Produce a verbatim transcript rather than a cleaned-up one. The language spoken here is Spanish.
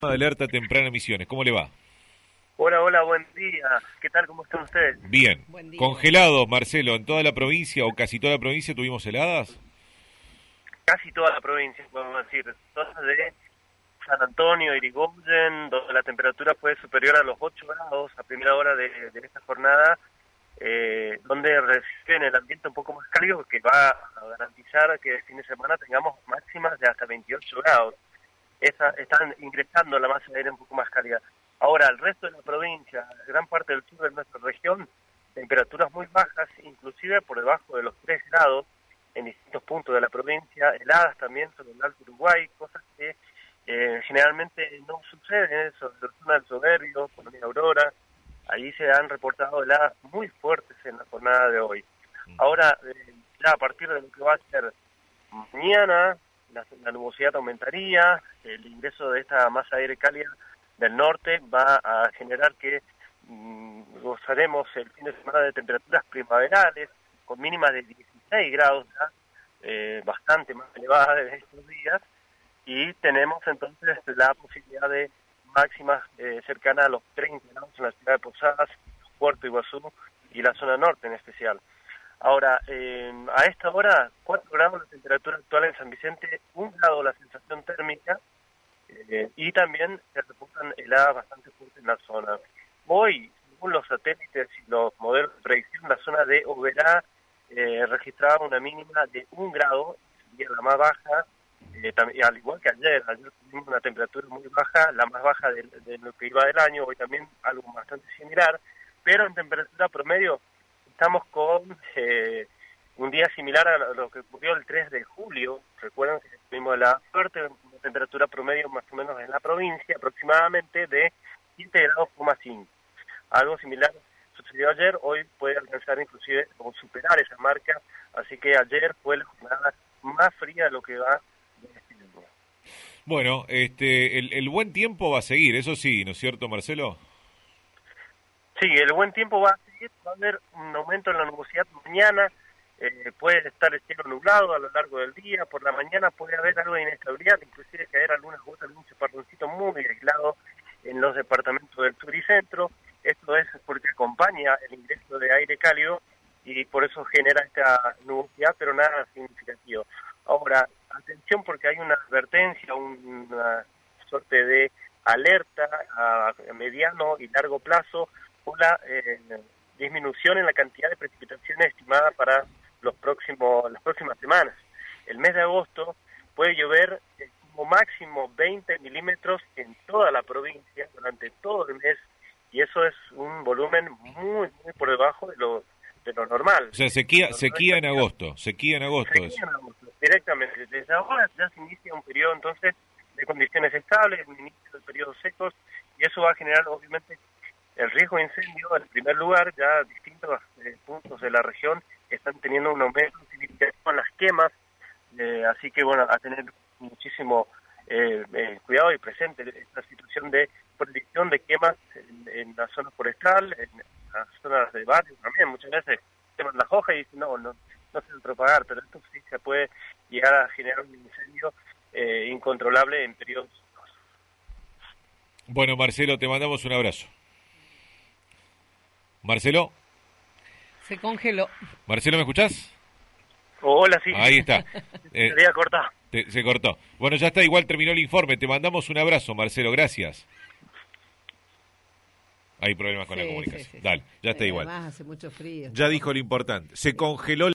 De alerta temprana Misiones, ¿cómo le va? Hola, hola, buen día. ¿Qué tal? ¿Cómo están ustedes? Bien. Congelados, Marcelo, ¿en toda la provincia o casi toda la provincia tuvimos heladas? Casi toda la provincia, podemos decir. Zonas de San Antonio, Irigoyen, donde la temperatura fue superior a los ocho grados a primera hora de, de esta jornada, eh, donde reciben el ambiente un poco más cálido, que va a garantizar que el fin de semana tengamos máximas de hasta veintiocho grados. Esa, están ingresando la masa de aire un poco más cálida. Ahora, el resto de la provincia, gran parte del sur de nuestra región, temperaturas muy bajas, inclusive por debajo de los tres grados en distintos puntos de la provincia, heladas también sobre el Alto Uruguay, cosas que eh, generalmente no suceden, sobre la zona del Soberbio, Colonia Aurora, allí se han reportado heladas muy fuertes en la jornada de hoy. Ahora, eh, ya a partir de lo que va a ser mañana, la, la nubosidad aumentaría, el ingreso de esta masa de aire cálida del norte va a generar que mmm, gozaremos el fin de semana de temperaturas primaverales con mínimas de dieciséis grados, ya, eh, bastante más elevadas de estos días, y tenemos entonces la posibilidad de máximas eh, cercanas a los treinta grados en la ciudad de Posadas, Puerto Iguazú y la zona norte en especial. Ahora, eh, a esta hora, cuatro grados la temperatura actual en San Vicente, un grado la sensación térmica, eh, y también se reportan heladas bastante fuertes en la zona. Hoy, según los satélites y los modelos de predicción, la zona de Oberá eh, registraba una mínima de un grado, sería la más baja, eh, también, al igual que ayer. Ayer tuvimos una temperatura muy baja, la más baja de, de lo que iba del año, hoy también algo bastante similar, pero en temperatura promedio estamos con eh, un día similar a lo que ocurrió el tres de julio. Recuerden que tuvimos la fuerte una temperatura promedio más o menos en la provincia, aproximadamente de siete grados coma cinco. Algo similar sucedió ayer, hoy puede alcanzar inclusive o superar esa marca, así que ayer fue la jornada más fría de lo que va de este año. Bueno, este, el, el buen tiempo va a seguir, eso sí, ¿no es cierto, Marcelo? Sí, el buen tiempo va a seguir, va a haber un aumento en la nubosidad mañana, eh, puede estar el cielo nublado a lo largo del día, por la mañana puede haber algo de inestabilidad, inclusive caer algunas gotas de un chaparroncito muy aislado en los departamentos del sur y centro. Esto es porque acompaña el ingreso de aire cálido y por eso genera esta nubosidad, pero nada significativo. Ahora, atención porque hay una advertencia, una suerte de alerta a mediano y largo plazo por la eh, disminución en la cantidad de precipitaciones estimada para los próximos las próximas semanas. El mes de agosto puede llover eh, como máximo veinte milímetros en toda la provincia durante todo el mes, y eso es un volumen muy, muy por debajo de lo de lo normal. O sea, sequía, sequía en agosto, sequía en agosto. Sequía en agosto, directamente. Desde ahora ya se inicia un periodo entonces de condiciones estables, un inicio de periodos secos, y eso va a generar obviamente el riesgo de incendio. En primer lugar, ya distintos eh, puntos de la región están teniendo un aumento significativo en las quemas, eh, así que bueno, a tener muchísimo eh, eh, cuidado y presente esta situación de predicción de quemas en, en la zona forestal, en las zonas de barrio también. Muchas veces queman las hojas y dicen no, no, no se debe propagar, pero esto sí se puede llegar a generar un incendio eh, incontrolable en periodos. Bueno, Marcelo, te mandamos un abrazo. Marcelo. Se congeló. Marcelo, ¿me escuchás? Hola, sí. Ahí está. Eh, se había cortado. Te, se cortó. Bueno, ya está, igual terminó el informe. Te mandamos un abrazo, Marcelo, gracias. Hay problemas con sí, la comunicación. Sí, sí, Dale, ya está sí. igual. Además hace mucho frío. Ya dijo lo importante. Se congeló